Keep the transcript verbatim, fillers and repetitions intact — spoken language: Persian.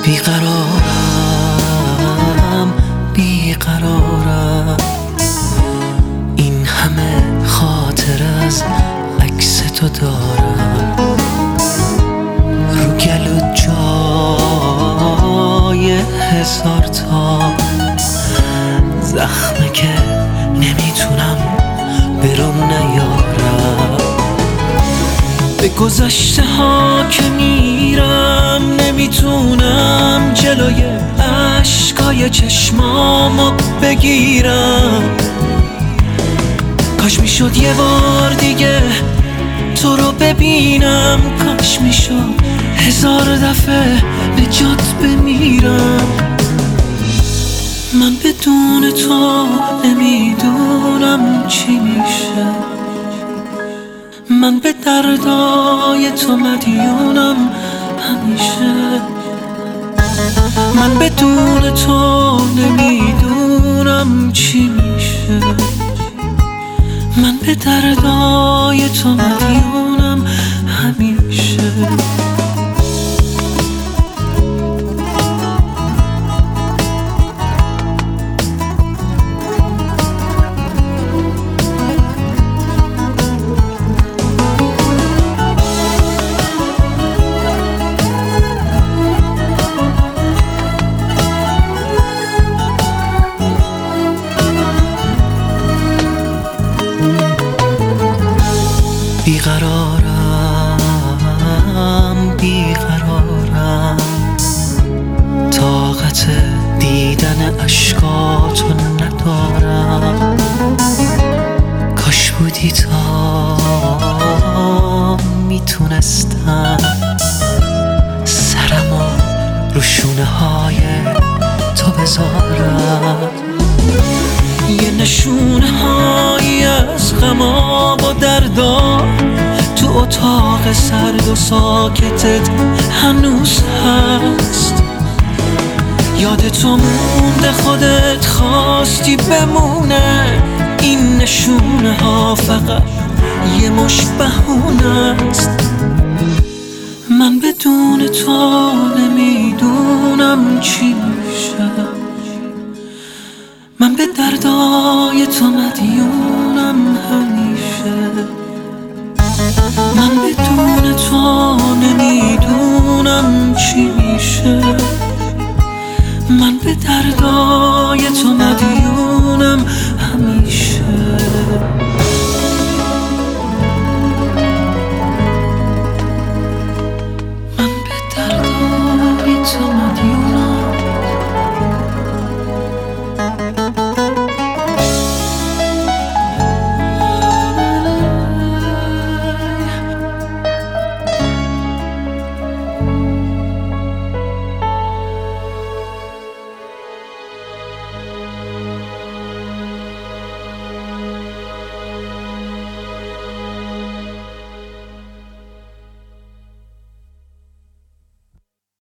بیقرارم بیقرارم، این همه خاطر از عکس تو دارم، رو گلو جای هزار تا زخمه که نمیتونم برون نیارم. به گذشته ها که میرم نمیتونم جلوی عشقای چشمامو بگیرم. کاش میشد یه بار دیگه تو رو ببینم، کاش میشد هزار دفعه به جات بمیرم. من بدون تو نمیدونم چی میشه، من به دردای تو مدیونم همیشه. من بدون تو نمیدونم چی میشه، من به دردای تو مدیونم همیشه. بیقرارم بیقرارم، طاقت دیدن اشکاتو ندارم. کاش بودی تا میتونستم سرمو رو شونه های تو بذارم، یه نشونه هایی از غمام و دردا تو اتاق سرد و ساکتت هنوز هست. یاد تو مونده، خودت خواستی بمونه، این نشونه ها فقط یه مش بهونه است. من بدون تو نمیدونم چی میشه، من به دردای تو مدیونم همیشه. من بدون تو نمیدونم چی میشه، من به دردای تو مدیونم